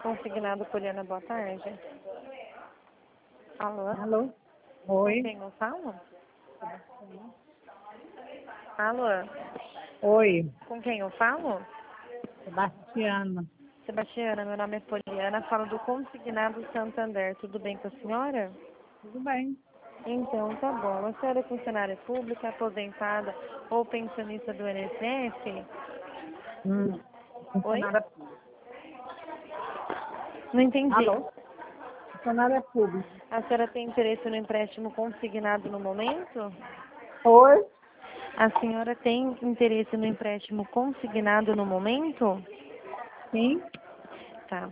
Consignado Poliana, boa tarde. Alô? Alô? Com Oi. quem eu falo? Alô? Oi. Com quem eu falo? Sebastiana. Sebastiana, meu nome é Poliana, falo do Consignado Santander. Tudo bem com a senhora? Tudo bem? Então, tá bom. A senhora é funcionária pública, aposentada ou pensionista do INSS? Oi? Funcionária. Não entendi. Alô? Funcionária pública. A senhora tem interesse no empréstimo consignado no momento? Oi? A senhora tem interesse no empréstimo consignado no momento? Sim? Tá.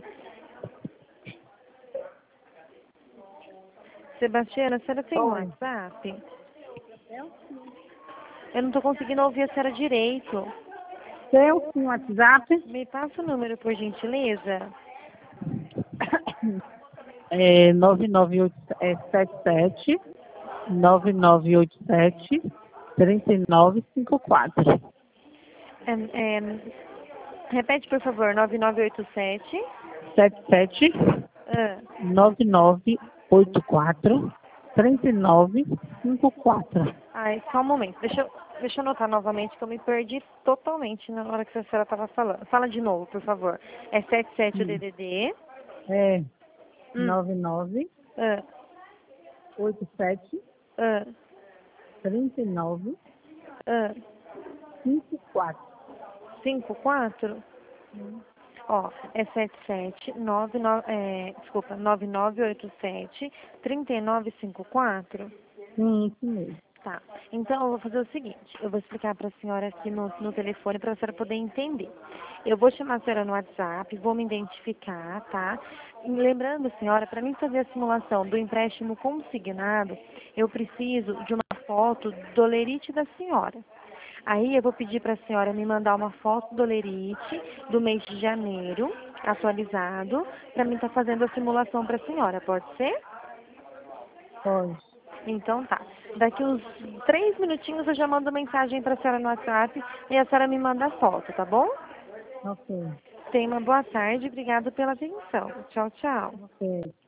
Sebastiana, a senhora tem um Oi. WhatsApp? Eu sim. Eu não estou conseguindo ouvir a senhora direito. Tenho sim WhatsApp. Me passa o número, por gentileza. É 99877 9987 3954. Repete, por favor, 9987. 77 Ah, 9984 3954. ai, só um momento. Deixa eu anotar novamente que eu me perdi totalmente na hora que a senhora estava falando. Fala de novo, por favor. É 77 o DDD. É Hum. 9987 Ah, ah, 39 ah. 54. 54? Ó, é 9987 3954. Isso mesmo. Tá. Então eu vou fazer o seguinte, eu vou explicar para a senhora aqui no telefone para a senhora poder entender. Eu vou chamar a senhora no WhatsApp, vou me identificar, tá? E lembrando, senhora, para mim fazer a simulação do empréstimo consignado, eu preciso de uma foto do lerite da senhora. Aí eu vou pedir para a senhora me mandar uma foto do lerite do mês de janeiro, atualizado, para mim estar fazendo a simulação para a senhora, pode ser? Pode. Então tá. Daqui uns 3 minutinhos eu já mando mensagem para a senhora no WhatsApp e a senhora me manda a foto, tá bom? Ok. Tenha uma boa tarde, obrigada pela atenção. Tchau, tchau. Ok.